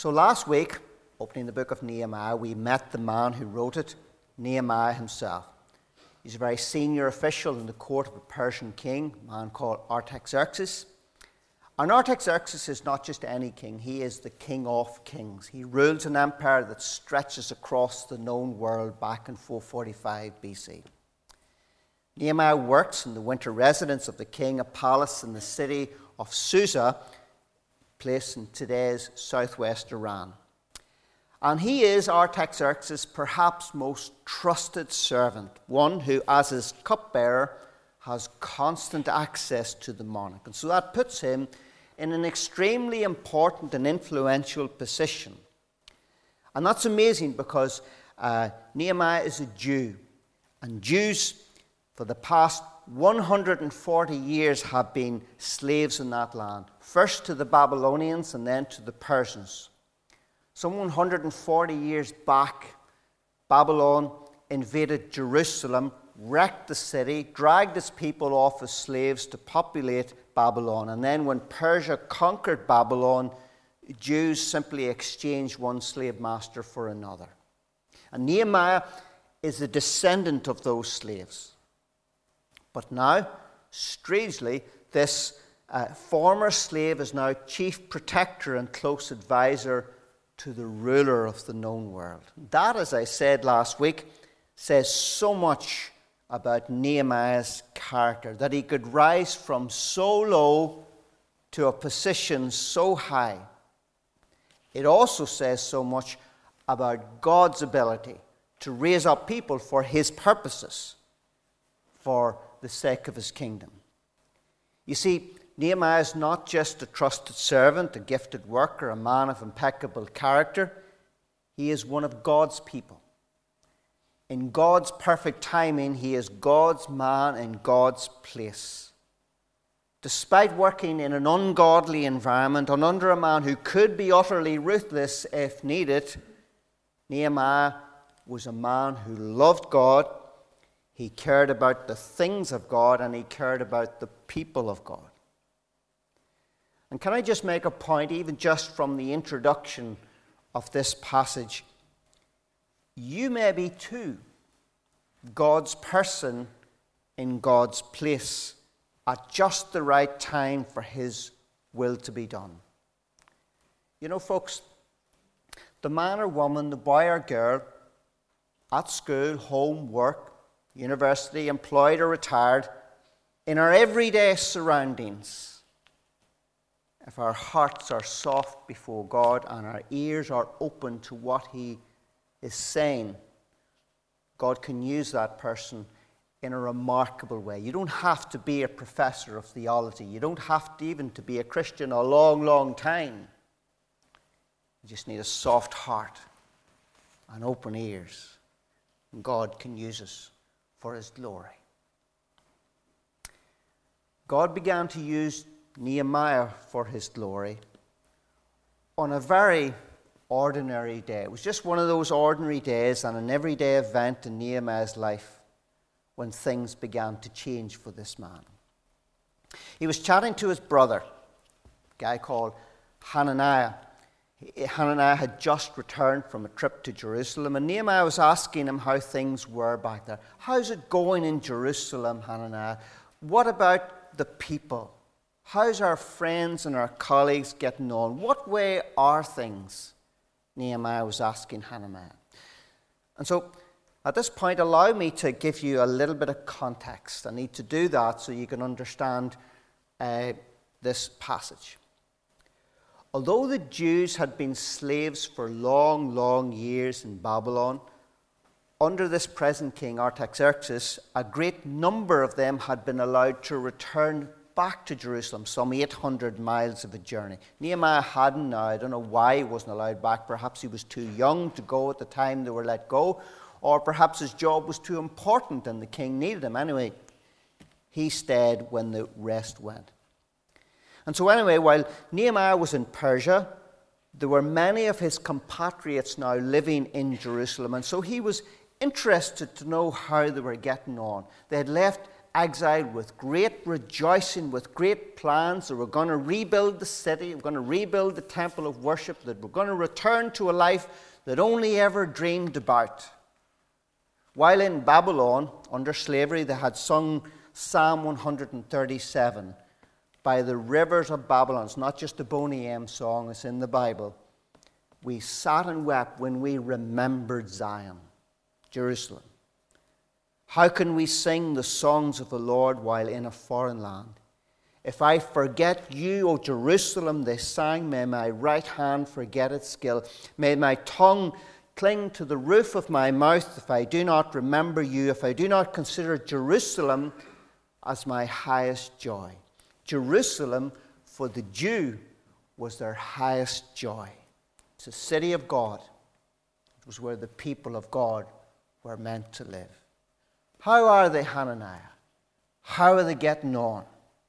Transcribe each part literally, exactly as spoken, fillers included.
So last week, opening the book of Nehemiah, we met the man who wrote it, Nehemiah himself. He's a very senior official in the court of a Persian king, a man called Artaxerxes. And Artaxerxes is not just any king, he is the king of kings. He rules an empire that stretches across the known world back in four forty-five B C. Nehemiah works in the winter residence of the king, a palace in the city of Susa, place in today's southwest Iran. And he is Artaxerxes' perhaps most trusted servant, one who, as his cupbearer, has constant access to the monarch. And so that puts him in an extremely important and influential position. And that's amazing because uh, Nehemiah is a Jew. And Jews, for the past one hundred forty years, have been slaves in that land. First to the Babylonians and then to the Persians. Some one hundred forty years back, Babylon invaded Jerusalem, wrecked the city, dragged its people off as slaves to populate Babylon. And then when Persia conquered Babylon, Jews simply exchanged one slave master for another. And Nehemiah is a descendant of those slaves. But now, strangely, this uh, former slave is now chief protector and close advisor to the ruler of the known world. That, as I said last week, says so much about Nehemiah's character, that he could rise from so low to a position so high. It also says so much about God's ability to raise up people for his purposes, for the sake of his kingdom. You see, Nehemiah is not just a trusted servant, a gifted worker, a man of impeccable character. He is one of God's people. In God's perfect timing, he is God's man in God's place. Despite working in an ungodly environment and under a man who could be utterly ruthless if needed, Nehemiah was a man who loved God, he cared about the things of God, and he cared about the people of God. And can I just make a point, even just from the introduction of this passage? You may be too God's person in God's place at just the right time for his will to be done. You know, folks, the man or woman, the boy or girl, at school, home, work, university, employed or retired, in our everyday surroundings, if our hearts are soft before God and our ears are open to what he is saying, God can use that person in a remarkable way. You don't have to be a professor of theology. You don't have to even to be a Christian a long, long time. You just need a soft heart and open ears. And God can use us for his glory. God began to use Nehemiah for his glory on a very ordinary day. It was just one of those ordinary days and an everyday event in Nehemiah's life when things began to change for this man. He was chatting to his brother, a guy called Hananiah. Hananiah had just returned from a trip to Jerusalem, and Nehemiah was asking him how things were back there. How's it going in Jerusalem, Hananiah? What about the people? How's our friends and our colleagues getting on? What way are things? Nehemiah was asking Hananiah. And so, at this point, allow me to give you a little bit of context. I need to do that so you can understand uh, this passage. Although the Jews had been slaves for long, long years in Babylon, under this present king, Artaxerxes, a great number of them had been allowed to return back to Jerusalem, some eight hundred miles of a journey. Nehemiah hadn't now. I don't know why he wasn't allowed back. Perhaps he was too young to go at the time they were let go, or perhaps his job was too important and the king needed him. Anyway, he stayed when the rest went. And so anyway, while Nehemiah was in Persia, there were many of his compatriots now living in Jerusalem, and so he was interested to know how they were getting on. They had left exiled with great rejoicing, with great plans. They were going to rebuild the city, they were going to rebuild the temple of worship, that were going to return to a life that only ever dreamed about. While in Babylon, under slavery, they had sung Psalm one thirty-seven, by the rivers of Babylon. It's not just a Boney M song, it's in the Bible. We sat and wept when we remembered Zion, Jerusalem. How can we sing the songs of the Lord while in a foreign land? If I forget you, O Jerusalem, they sang, may my right hand forget its skill. May my tongue cling to the roof of my mouth if I do not remember you, if I do not consider Jerusalem as my highest joy. Jerusalem, for the Jew, was their highest joy. It's a city of God. It was where the people of God were meant to live. How are they, Hananiah? How are they getting on?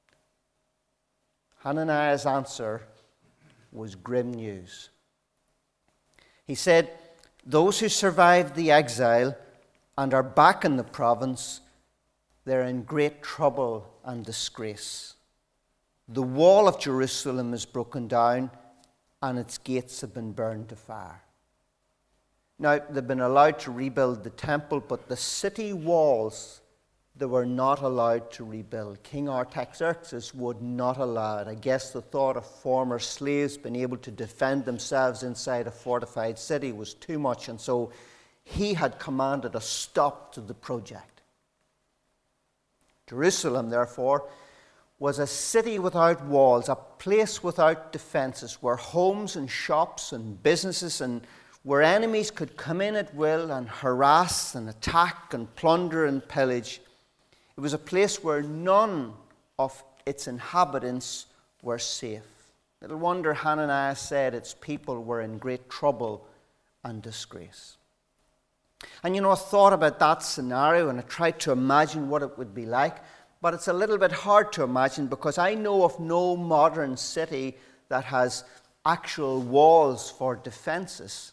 Hananiah's answer was grim news. He said, those who survived the exile and are back in the province, they're in great trouble and disgrace. The wall of Jerusalem is broken down and its gates have been burned to fire. Now, they've been allowed to rebuild the temple, but the city walls they were not allowed to rebuild. King Artaxerxes would not allow it. I guess the thought of former slaves being able to defend themselves inside a fortified city was too much, and so he had commanded a stop to the project. Jerusalem, therefore, was a city without walls, a place without defenses, where homes and shops and businesses and where enemies could come in at will and harass and attack and plunder and pillage. It was a place where none of its inhabitants were safe. Little wonder Hananiah said its people were in great trouble and disgrace. And you know, I thought about that scenario and I tried to imagine what it would be like, but it's a little bit hard to imagine because I know of no modern city that has actual walls for defenses.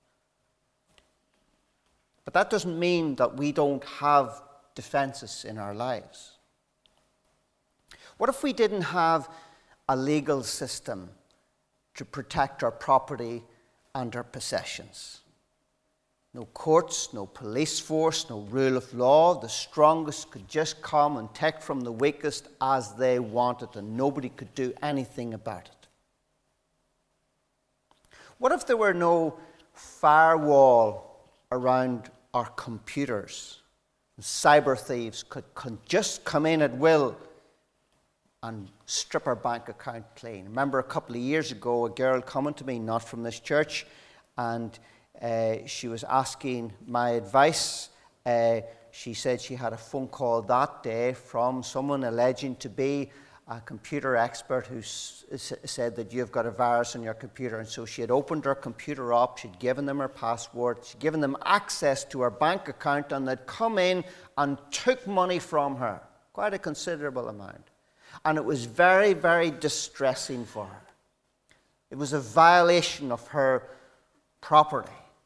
But that doesn't mean that we don't have defenses in our lives. What if we didn't have a legal system to protect our property and our possessions? No courts, no police force, no rule of law. The strongest could just come and take from the weakest as they wanted, and nobody could do anything about it. What if there were no firewall around our computers? Cyber thieves could, could just come in at will and strip our bank account clean. I remember a couple of years ago, a girl coming to me, not from this church, and uh, she was asking my advice. Uh, she said she had a phone call that day from someone alleging to be a computer expert who s- said that you've got a virus on your computer. And so she had opened her computer up, she'd given them her password, she'd given them access to her bank account, and they'd come in and took money from her, quite a considerable amount. And it was very, very distressing for her. It was a violation of her property.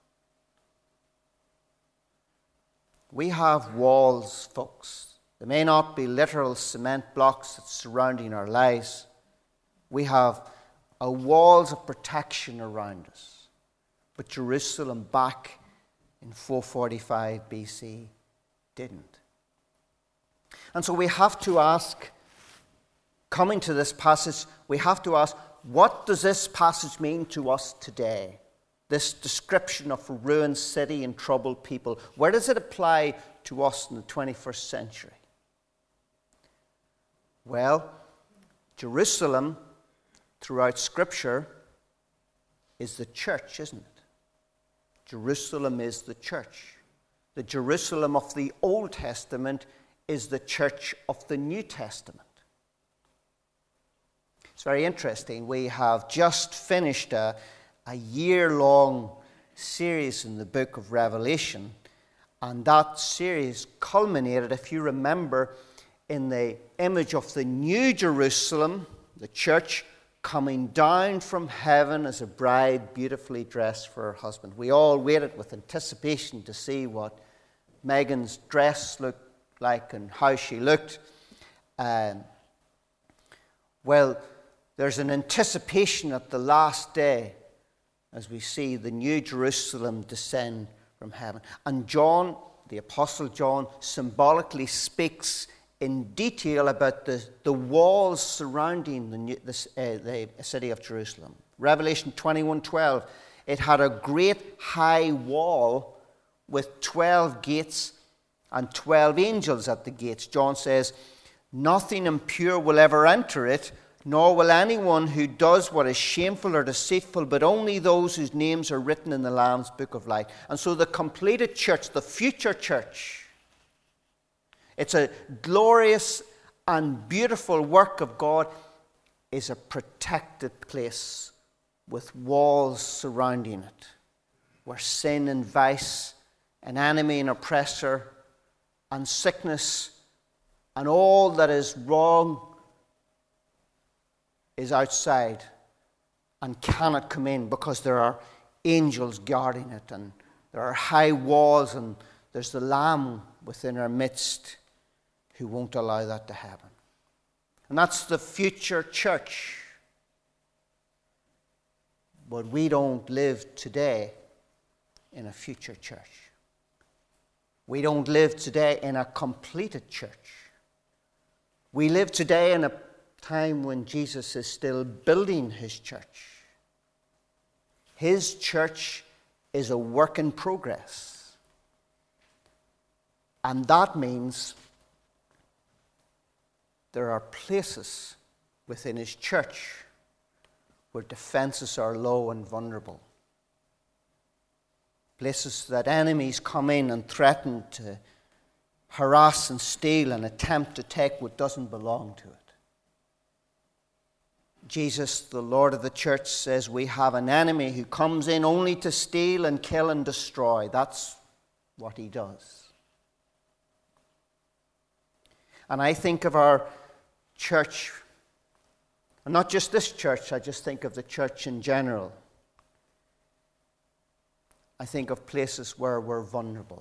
We have walls, folks. They may not be literal cement blocks that's surrounding our lives. We have a walls of protection around us. But Jerusalem back in four forty-five B C didn't. And so we have to ask, coming to this passage, we have to ask, what does this passage mean to us today? This description of a ruined city and troubled people. Where does it apply to us in the twenty-first century? Well, Jerusalem, throughout Scripture, is the church, isn't it? Jerusalem is the church. The Jerusalem of the Old Testament is the church of the New Testament. It's very interesting. We have just finished a, a year-long series in the book of Revelation, and that series culminated, if you remember, in the image of the New Jerusalem, the church, coming down from heaven as a bride beautifully dressed for her husband. We all waited with anticipation to see what Megan's dress looked like and how she looked. Um, well, there's an anticipation at the last day as we see the new Jerusalem descend from heaven. And John, the Apostle John, symbolically speaks in detail about the, the walls surrounding the, new, the, uh, the city of Jerusalem. Revelation twenty-one twelve, it had a great high wall with twelve gates and twelve angels at the gates. John says, nothing impure will ever enter it, nor will anyone who does what is shameful or deceitful, but only those whose names are written in the Lamb's book of life. And so the completed church, the future church, it's a glorious and beautiful work of God, is a protected place with walls surrounding it, where sin and vice, an enemy and oppressor, and sickness, and all that is wrong is outside and cannot come in, because there are angels guarding it, and there are high walls, and there's the Lamb within our midst who won't allow that to happen. And that's the future church. But we don't live today in a future church. We don't live today in a completed church. We live today in a time when Jesus is still building his church. His church is a work in progress. And that means there are places within his church where defenses are low and vulnerable. Places that enemies come in and threaten to harass and steal and attempt to take what doesn't belong to it. Jesus, the Lord of the church, says we have an enemy who comes in only to steal and kill and destroy. That's what he does. And I think of our church, and not just this church, I just think of the church in general. I think of places where we're vulnerable.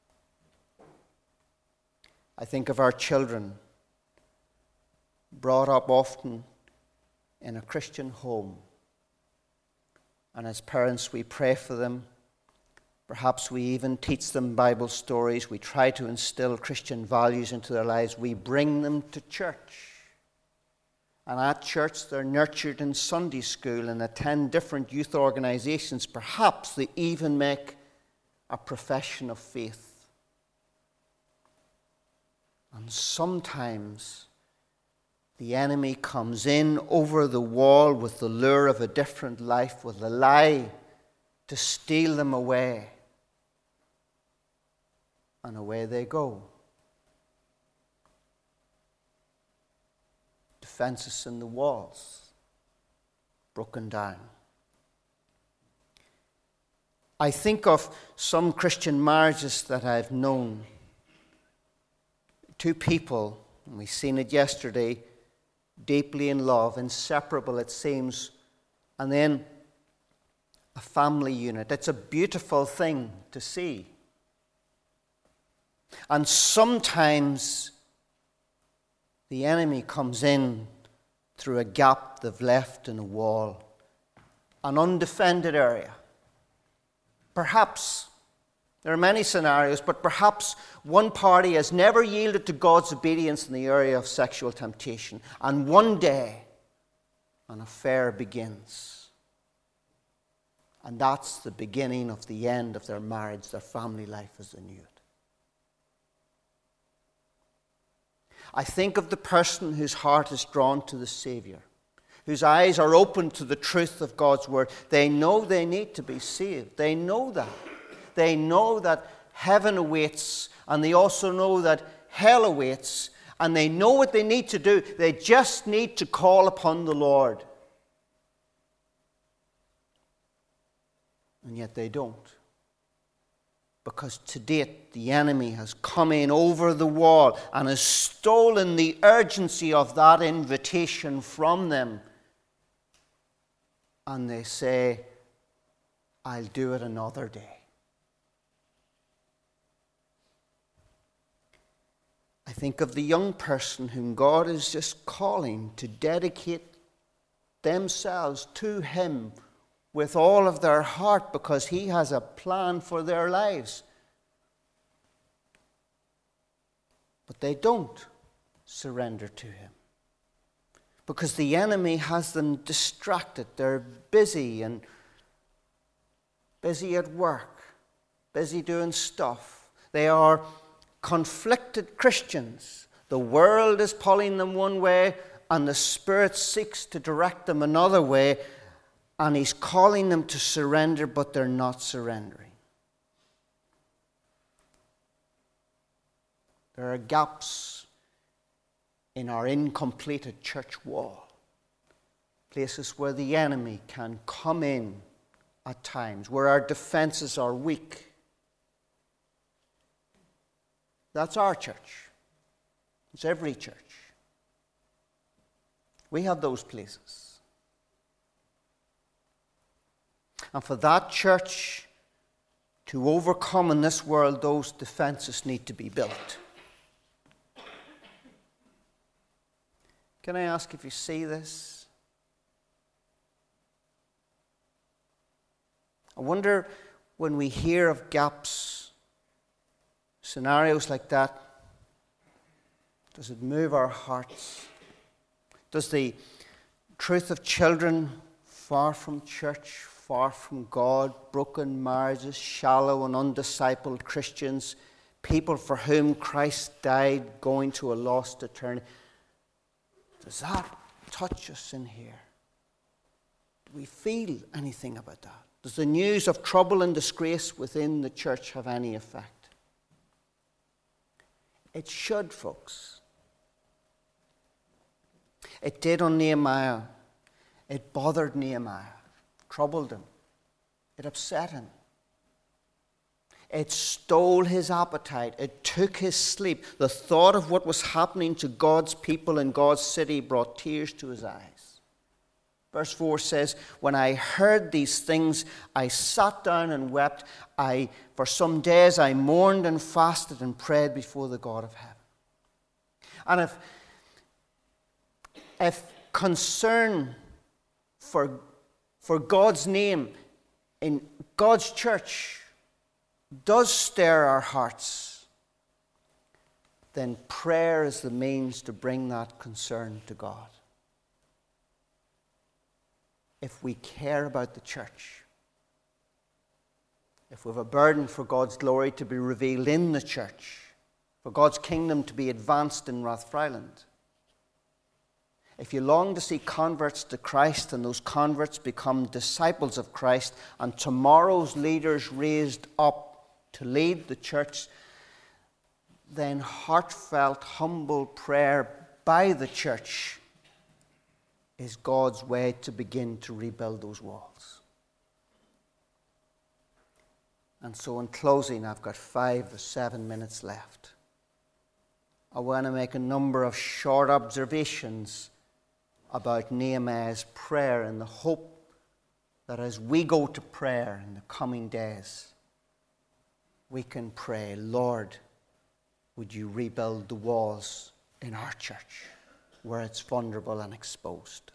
I think of our children, brought up often in a Christian home. And as parents, we pray for them. Perhaps we even teach them Bible stories. We try to instill Christian values into their lives. We bring them to church. And at church, they're nurtured in Sunday school and attend different youth organizations. Perhaps they even make a profession of faith. And sometimes the enemy comes in over the wall with the lure of a different life, with a lie to steal them away. And away they go. Defenses in the walls broken down. I think of some Christian marriages that I've known. Two people, and we've seen it yesterday, deeply in love, inseparable it seems, and then a family unit. It's a beautiful thing to see. And sometimes the enemy comes in through a gap they've left in a wall, an undefended area. Perhaps, there are many scenarios, but perhaps one party has never yielded to God's obedience in the area of sexual temptation. And one day, an affair begins. And that's the beginning of the end of their marriage, their family life as they knew it. I think of the person whose heart is drawn to the Savior, whose eyes are open to the truth of God's Word. They know they need to be saved. They know that. They know that heaven awaits, and they also know that hell awaits, and they know what they need to do. They just need to call upon the Lord. And yet they don't. Because to date, the enemy has come in over the wall and has stolen the urgency of that invitation from them. And they say, I'll do it another day. think of the young person whom God is just calling to dedicate themselves to Him with all of their heart because He has a plan for their lives. But they don't surrender to Him because the enemy has them distracted. They're busy and busy at work, busy doing stuff. They are conflicted Christians. The world is pulling them one way, and the Spirit seeks to direct them another way, and He's calling them to surrender, but they're not surrendering. There are gaps in our incompleted church wall, places where the enemy can come in at times, where our defenses are weak. That's our church. It's every church. We have those places. And for that church to overcome in this world, those defenses need to be built. Can I ask if you see this? I wonder when we hear of gaps, scenarios like that, does it move our hearts? Does the truth of children far from church, far from God, broken marriages, shallow and undiscipled Christians, people for whom Christ died going to a lost eternity, does that touch us in here? Do we feel anything about that? Does the news of trouble and disgrace within the church have any effect? It should, folks. It did on Nehemiah. It bothered Nehemiah, troubled him. It upset him. It stole his appetite. It took his sleep. The thought of what was happening to God's people in God's city brought tears to his eyes. Verse four says, when I heard these things, I sat down and wept. I, for some days I mourned and fasted and prayed before the God of heaven. And if, if concern for, for God's name in God's church does stir our hearts, then prayer is the means to bring that concern to God. If we care about the church, if we have a burden for God's glory to be revealed in the church, for God's kingdom to be advanced in Rathfriland, if you long to see converts to Christ and those converts become disciples of Christ and tomorrow's leaders raised up to lead the church, then heartfelt, humble prayer by the church is God's way to begin to rebuild those walls. And so in closing, I've got five or seven minutes left. I want to make a number of short observations about Nehemiah's prayer in the hope that as we go to prayer in the coming days, we can pray, Lord, would you rebuild the walls in our church where it's vulnerable and exposed?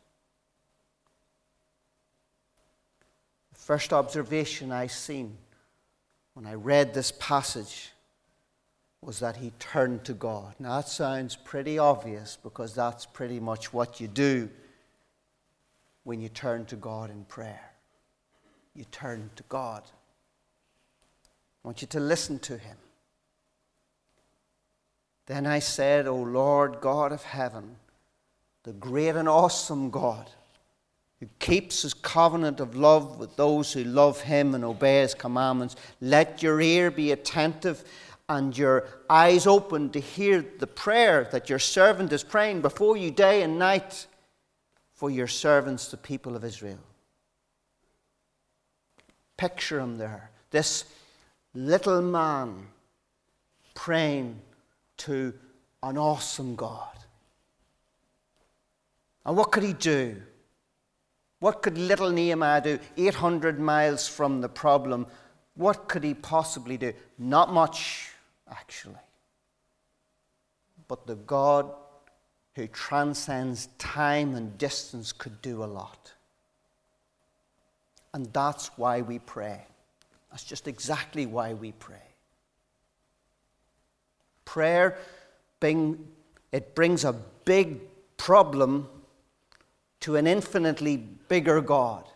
The first observation I seen when I read this passage was that he turned to God. Now that sounds pretty obvious because that's pretty much what you do when you turn to God in prayer. You turn to God. I want you to listen to him. Then I said, O Lord God of heaven, the great and awesome God, who keeps his covenant of love with those who love him and obey his commandments, let your ear be attentive and your eyes open to hear the prayer that your servant is praying before you day and night for your servants, the people of Israel. Picture him there. This little man praying to an awesome God. And what could he do? What could little Nehemiah do? eight hundred miles from the problem. What could he possibly do? Not much, actually. but the God who transcends time and distance could do a lot. And that's why we pray. That's just exactly why we pray. Prayer, bring, it brings a big problem to an infinitely bigger God.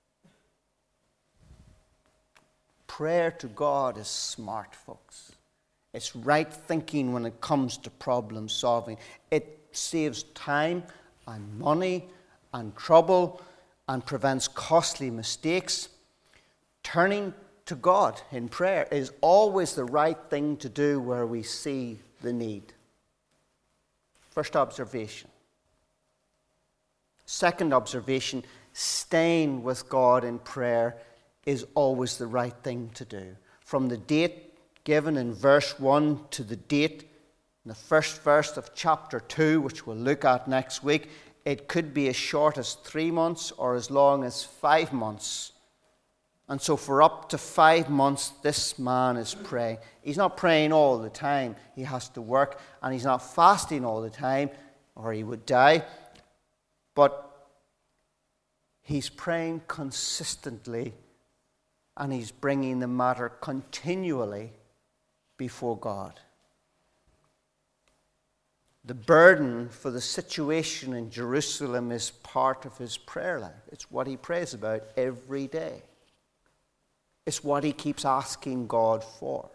Prayer to God is smart, folks. It's right thinking when it comes to problem solving. It saves time and money and trouble and prevents costly mistakes. Turning to God in prayer is always the right thing to do where we see the need. First observation. Second observation, staying with God in prayer is always the right thing to do. From the date given in verse one to the date in the first verse of chapter two, which we'll look at next week, it could be as short as three months or as long as five months. And so for up to five months, this man is praying. He's not praying all the time. He has to work, and he's not fasting all the time, or he would die. But he's praying consistently, and he's bringing the matter continually before God. The burden for the situation in Jerusalem is part of his prayer life. It's what he prays about every day. It's what he keeps asking God for.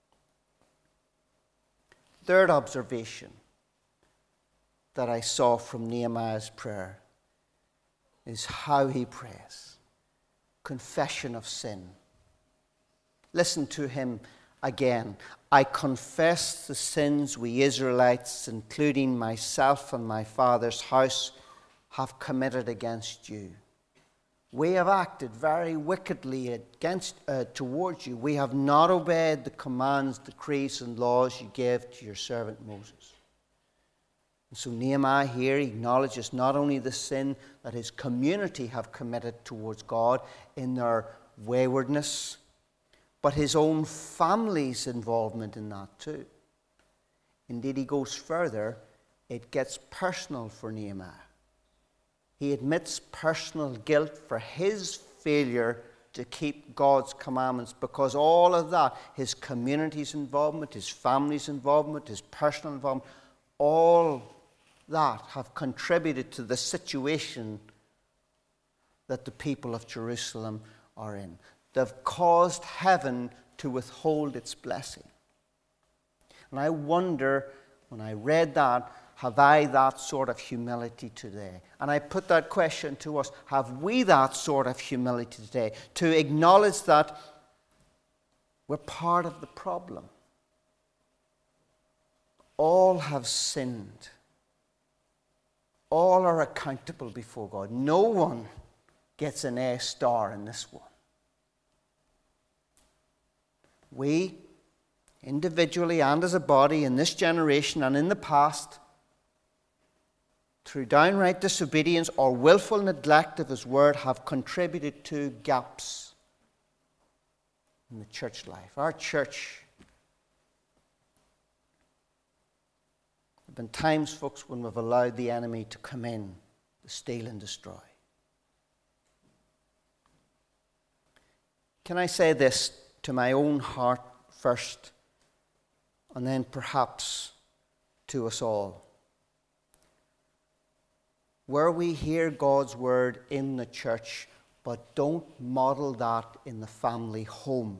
Third observation that I saw from Nehemiah's prayer is how he prays. Confession of sin. Listen to him again. I confess the sins we Israelites, including myself and my father's house, have committed against you. We have acted very wickedly against uh, towards you. We have not obeyed the commands, decrees, and laws you gave to your servant Moses. And so Nehemiah here acknowledges not only the sin that his community have committed towards God in their waywardness, but his own family's involvement in that too. Indeed, he goes further. It gets personal for Nehemiah. He admits personal guilt for his failure to keep God's commandments, because all of that, his community's involvement, his family's involvement, his personal involvement, all that have contributed to the situation that the people of Jerusalem are in. They've caused heaven to withhold its blessing. And I wonder, when I read that, have I that sort of humility today? And I put that question to us. Have we that sort of humility today? To acknowledge that we're part of the problem. All have sinned. All are accountable before God. No one gets an A star in this one. We, individually and as a body, in this generation and in the past, through downright disobedience or willful neglect of his word, have contributed to gaps in the church life. Our church, there have been times, folks, when we've allowed the enemy to come in to steal and destroy. Can I say this to my own heart first, and then perhaps to us all? Where we hear God's word in the church, but don't model that in the family home,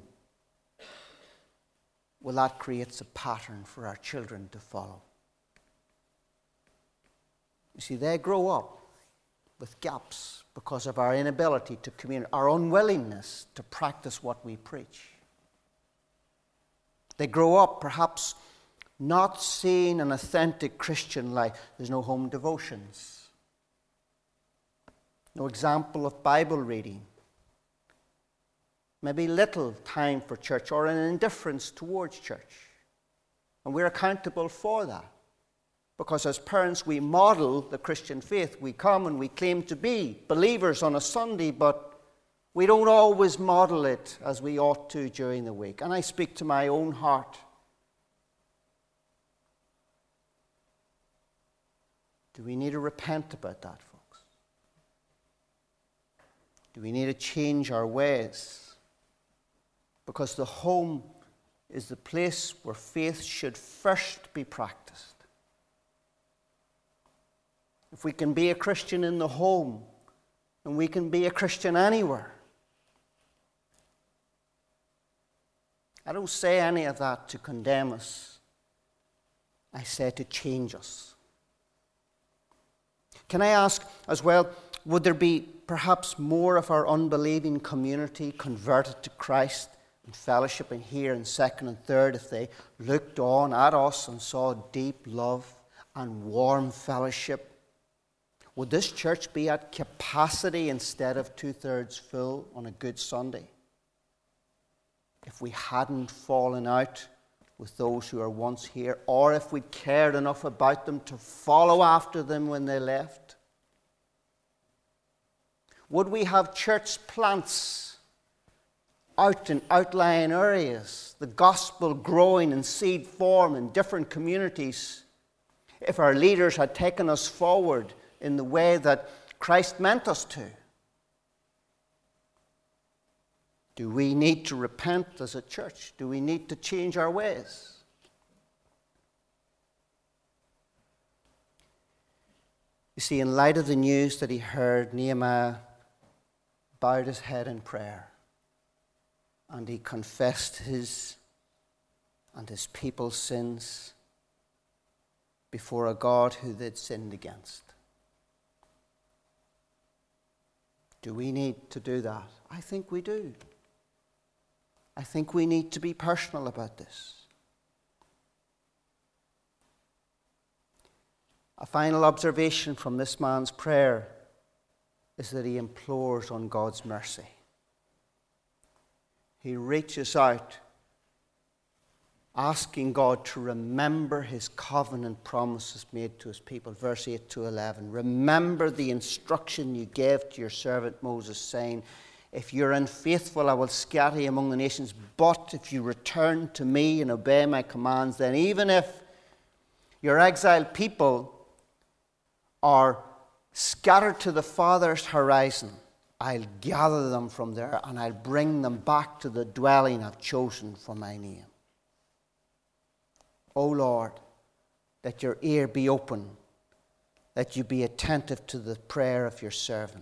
well, that creates a pattern for our children to follow. You see, they grow up with gaps because of our inability to communicate, our unwillingness to practice what we preach. They grow up perhaps not seeing an authentic Christian life. There's no home devotions. No example of Bible reading. Maybe little time for church or an indifference towards church. And we're accountable for that. Because as parents, we model the Christian faith. We come and we claim to be believers on a Sunday, but we don't always model it as we ought to during the week. And I speak to my own heart. Do we need to repent about that, folks? Do we need to change our ways? Because the home is the place where faith should first be practiced. If we can be a Christian in the home, then we can be a Christian anywhere. I don't say any of that to condemn us. I say to change us. Can I ask as well, would there be perhaps more of our unbelieving community converted to Christ and fellowshipping here in second and third if they looked on at us and saw deep love and warm fellowship? Would this church be at capacity instead of two-thirds full on a good Sunday if we hadn't fallen out with those who are once here, or if we cared enough about them to follow after them when they left? Would we have church plants out in outlying areas, the gospel growing in seed form in different communities, if our leaders had taken us forward in the way that Christ meant us to? Do we need to repent as a church? Do we need to change our ways? You see, in light of the news that he heard, Nehemiah bowed his head in prayer, and he confessed his and his people's sins before a God who they'd sinned against. Do we need to do that? I think we do. I think we need to be personal about this. A final observation from this man's prayer is that he implores on God's mercy. He reaches out, asking God to remember his covenant promises made to his people. Verse eight to eleven. Remember the instruction you gave to your servant Moses, saying, if you're unfaithful, I will scatter you among the nations. But if you return to me and obey my commands, then even if your exiled people are scattered to the farthest horizon, I'll gather them from there and I'll bring them back to the dwelling I've chosen for my name. O Lord, let your ear be open, that you be attentive to the prayer of your servant.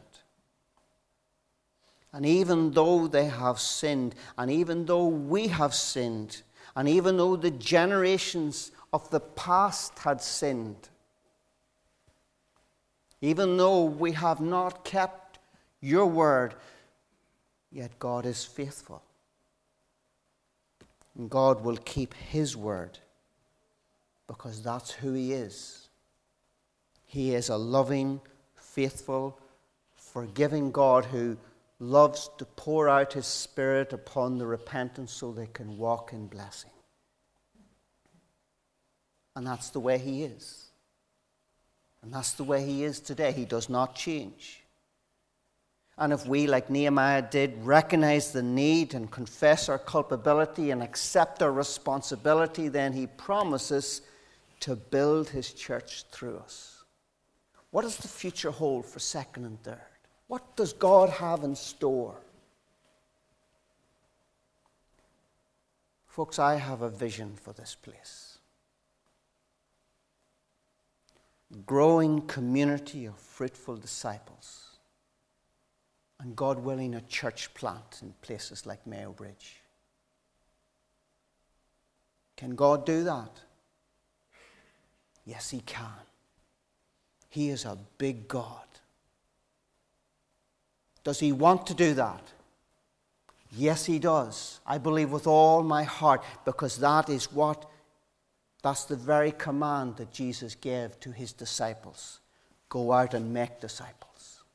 And even though they have sinned, and even though we have sinned, and even though the generations of the past had sinned, even though we have not kept your word, yet God is faithful. And God will keep his word, because that's who he is. He is a loving, faithful, forgiving God who loves to pour out his Spirit upon the repentant so they can walk in blessing. And that's the way he is. And that's the way he is today. He does not change. And if we, like Nehemiah did, recognize the need and confess our culpability and accept our responsibility, then he promises to build his church through us. What does the future hold for second and third? What does God have in store? Folks, I have a vision for this place. Growing community of fruitful disciples. And God willing, a church plant in places like Mayo Bridge. Can God do that? Yes, he can. He is a big God. Does he want to do that? Yes, he does. I believe with all my heart, because that is what, that's the very command that Jesus gave to his disciples. Go out and make disciples.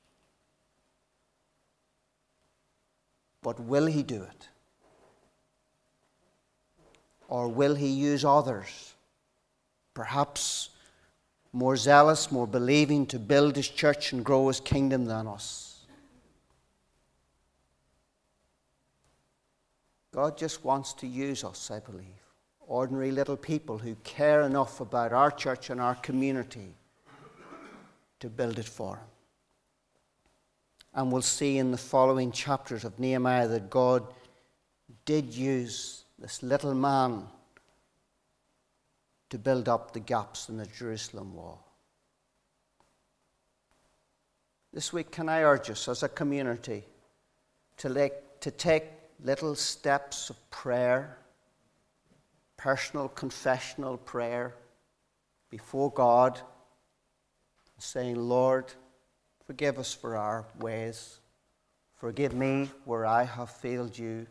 But will he do it? Or will he use others, perhaps more zealous, more believing, to build his church and grow his kingdom than us? God just wants to use us, I believe. Ordinary little people who care enough about our church and our community to build it for him. And we'll see in the following chapters of Nehemiah that God did use this little man to build up the gaps in the Jerusalem wall. This week, can I urge us as a community to, like, to take little steps of prayer, personal confessional prayer before God, saying, Lord, forgive us for our ways. Forgive me where I have failed you.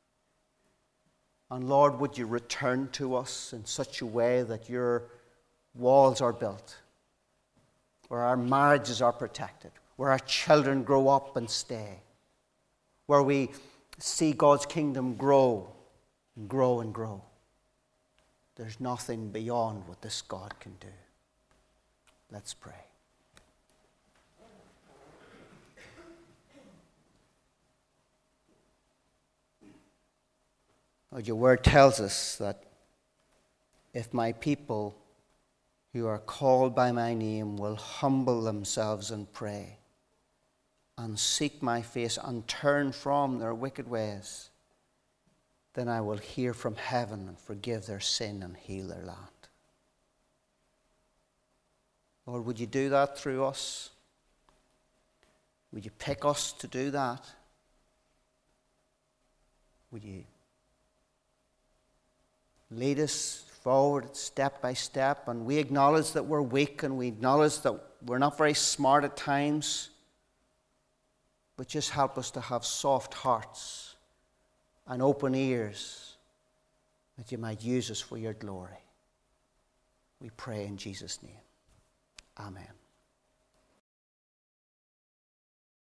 And Lord, would you return to us in such a way that your walls are built, where our marriages are protected, where our children grow up and stay, where we see God's kingdom grow and grow and grow. There's nothing beyond what this God can do. Let's pray. Lord, your word tells us that if my people who are called by my name will humble themselves and pray and seek my face and turn from their wicked ways, then I will hear from heaven and forgive their sin and heal their land. Lord, would you do that through us? Would you pick us to do that? Would you lead us forward step by step? And we acknowledge that we're weak and we acknowledge that we're not very smart at times. But just help us to have soft hearts and open ears that you might use us for your glory. We pray in Jesus' name. Amen.